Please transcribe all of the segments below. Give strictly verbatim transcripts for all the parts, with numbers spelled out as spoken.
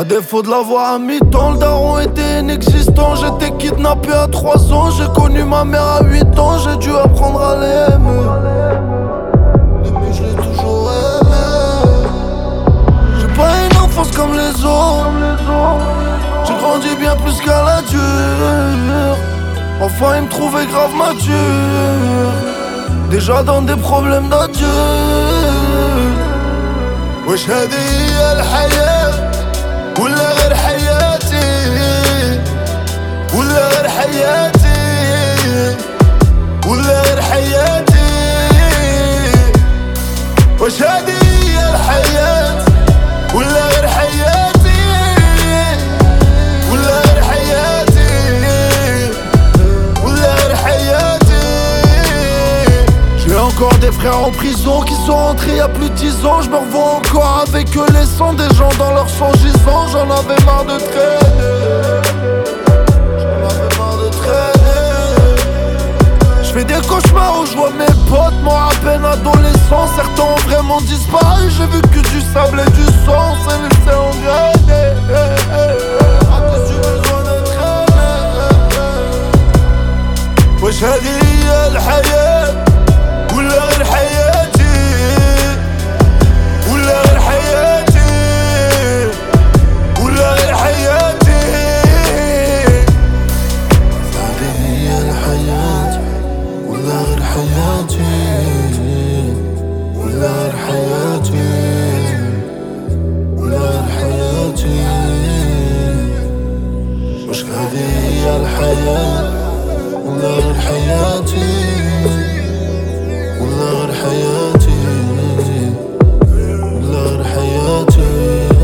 À défaut de l'avoir à mi-temps, le daron était inexistant. J'étais kidnappé à trois ans, j'ai connu ma mère à huit ans. J'ai dû apprendre à l'aimer. Depuis je l'ai toujours aimé. J'ai pas une enfance comme les autres. J'ai grandi bien plus qu'à la dure. Enfin il me trouvait grave mature. Déjà dans des problèmes d'adulte. Wesh hadi hiya الحياة ولا غير حياتي ولا غير حياتي ولا غير حياتي واش هادي هي الحياة ولا غير حياتي ولا غير حياتي ولا غير حياتي. J'ai encore des frères en prison qui sont rentrés il y a plus de dix ans. Je me revois encore avec eux laissant des gens dans leur sang gisant. J'en avais marre de traîner. J'en avais marre de traîner. Je fais des cauchemars où je vois mes potes morts à peine adolescents. Certains ont vraiment disparu. J'ai vu que du sable et du sang. On s'est laissé engrainer à cause du besoin de traîner. Wesh hadi hiya الحياة ولا غير حياتي ولا غير حياتي ولا غير حياتي. هذه هي الحياة ولا غير حياتي ولا غير حياتي ولا غير حياتي. مش هذه هي الحياة ولا غير حياتي ولا غير حياتي ولا غير حياتي.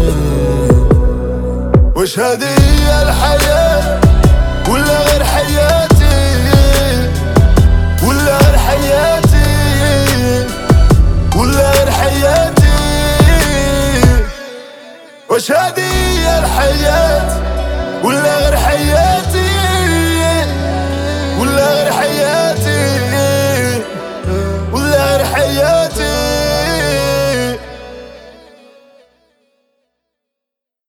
وش هادي هي الحياة ولا غير حياتي ولا غير حياتي ولا غير حياتي. وش هادي هي الحياة ولا غير حياتي ولا غير حياتي